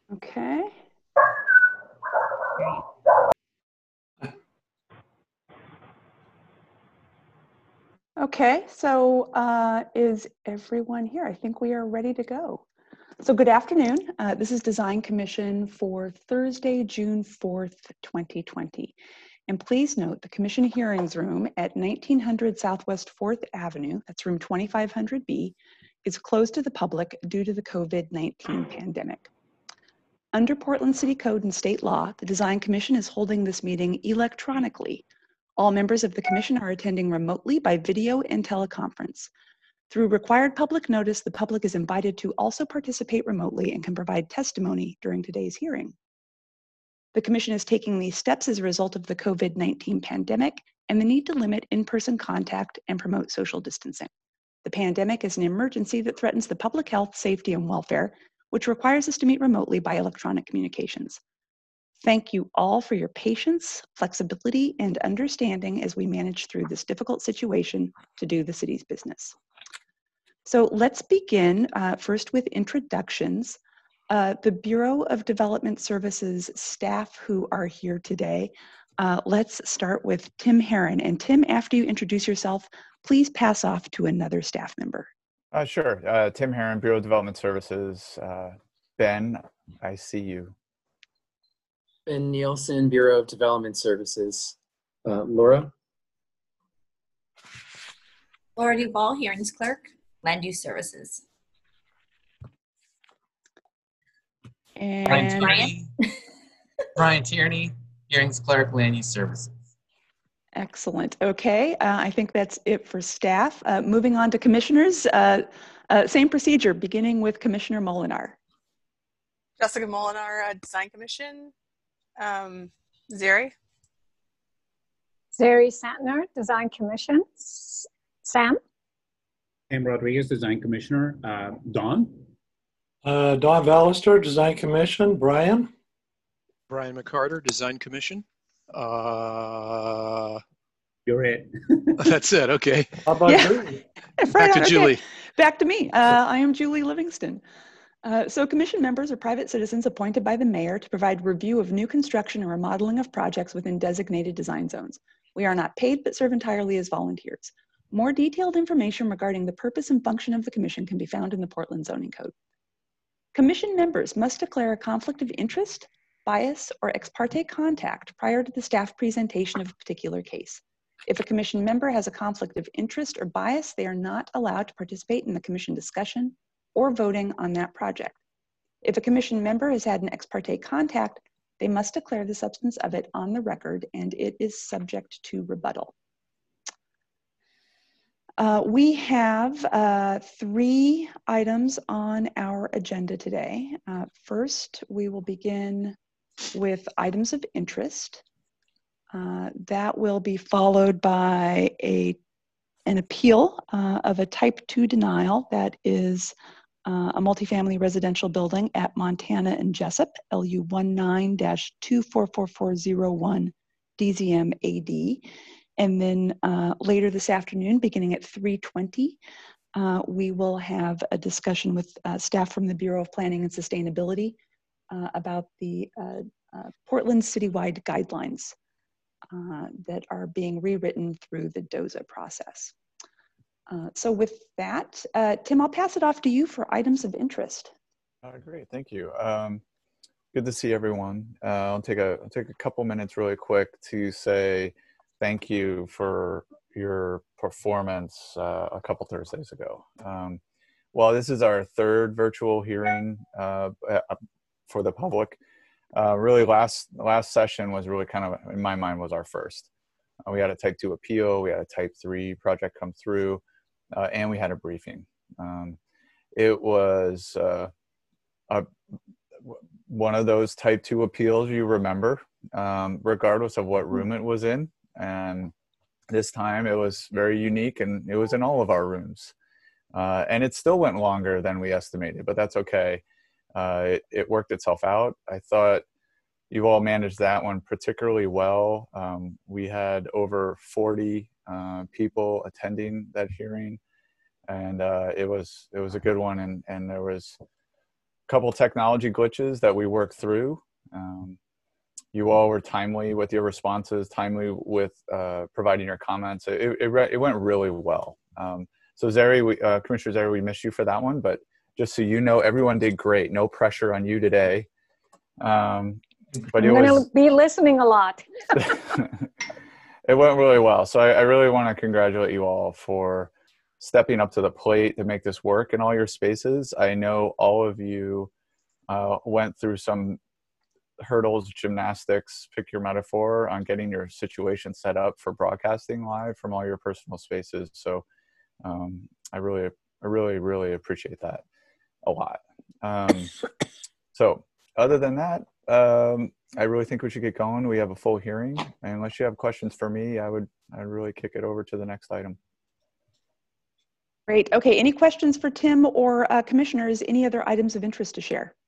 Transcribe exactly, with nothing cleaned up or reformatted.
Okay. Okay, so uh, is everyone here? I think we are ready to go. So good afternoon. Uh, this is Design Commission for Thursday, June fourth, twenty twenty. And please note the Commission Hearings Room at nineteen hundred Southwest fourth Avenue, that's room twenty-five hundred B, is closed to the public due to the COVID nineteen pandemic. Under Portland City Code and state law, the Design Commission is holding this meeting electronically. All members of the Commission are attending remotely by video and teleconference. Through required public notice, the public is invited to also participate remotely and can provide testimony during today's hearing. The Commission is taking these steps as a result of the COVID nineteen pandemic and the need to limit in-person contact and promote social distancing. The pandemic is an emergency that threatens the public health, safety, and welfare, which requires us to meet remotely by electronic communications. Thank you all for your patience, flexibility, and understanding as we manage through this difficult situation to do the city's business. So let's begin uh, first with introductions. Uh, the Bureau of Development Services staff who are here today. Uh, let's start with Tim Herron. And Tim, after you introduce yourself, please pass off to another staff member. Uh, sure. Uh, Tim Herron, Bureau of Development Services. Uh, Ben, I see you. Ben Nielsen, Bureau of Development Services. Uh, Laura? Laura Duvall, Hearings Clerk, Land Use Services. And Ryan Tierney, Ryan Tierney, Hearings Clerk, Land Use Services. Excellent. Okay, uh, I think that's it for staff. Uh, moving on to commissioners, uh, uh, same procedure, beginning with Commissioner Molinar. Jessica Molinar, uh, Design Commission. Um, Zeri? Zeri Santner, Design Commission. S Sam? Sam Rodriguez, Design Commissioner. Uh, Don? Uh, Don Vallister, Design Commission. Brian? Brian McCarter, Design Commission. Uh, You're it. that's it, okay. How about Yeah. Julie? Right Back on, to okay. Julie. Back to me. Uh, I am Julie Livingston. Uh, so commission members are private citizens appointed by the mayor to provide review of new construction or remodeling of projects within designated design zones. We are not paid but serve entirely as volunteers. More detailed information regarding the purpose and function of the commission can be found in the Portland Zoning Code. Commission members must declare a conflict of interest, bias, or ex parte contact prior to the staff presentation of a particular case. If a commission member has a conflict of interest or bias, they are not allowed to participate in the commission discussion or voting on that project. If a commission member has had an ex parte contact, they must declare the substance of it on the record and it is subject to rebuttal. Uh, we have uh, three items on our agenda today. Uh, first, we will begin with items of interest. Uh, that will be followed by a, an appeal uh, of a type two denial that is uh, a multifamily residential building at Montana and Jessup, L U one nine dash two four four four zero one D Z M A D. And then uh, later this afternoon, beginning at three twenty, uh, we will have a discussion with uh, staff from the Bureau of Planning and Sustainability uh, about the uh, uh, Portland citywide guidelines uh, that are being rewritten through the D O Z A process. Uh, so with that, uh, Tim, I'll pass it off to you for items of interest. Uh, great, thank you. Um, good to see everyone. Uh, I'll take a I'll take a couple minutes really quick to say thank you for your performance uh, a couple Thursdays ago. Um, well, this is our third virtual hearing uh, for the public. Uh, really, last last session was really kind of, in my mind, was our first. Uh, we had a type two appeal, we had a type three project come through, uh, and we had a briefing. Um, it was uh, a, one of those type two appeals you remember, um, regardless of what room it was in. And this time it was very unique, and it was in all of our rooms. Uh, and it still went longer than we estimated, but that's okay. Uh, it, it worked itself out. I thought you all managed that one particularly well. Um, we had over forty uh, people attending that hearing, and uh, it was it was a good one. And, and there was couple technology glitches that we worked through. Um, you all were timely with your responses, timely with uh, providing your comments. It, it, it went really well. Um, so Zeri, we, uh, Commissioner Zeri, we missed you for that one, but just so you know, everyone did great. No pressure on you today. Um, but I'm it going to was, be listening a lot. it went really well. So I, I really want to congratulate you all for stepping up to the plate to make this work in all your spaces. I know all of you uh, went through some hurdles, gymnastics, pick your metaphor, on getting your situation set up for broadcasting live from all your personal spaces. So um, I really, I really, really appreciate that a lot. Um, so other than that, um, I really think we should get going. We have a full hearing. And unless you have questions for me, I would I'd really kick it over to the next item. Great. Okay, any questions for Tim or uh, commissioners? Any other items of interest to share?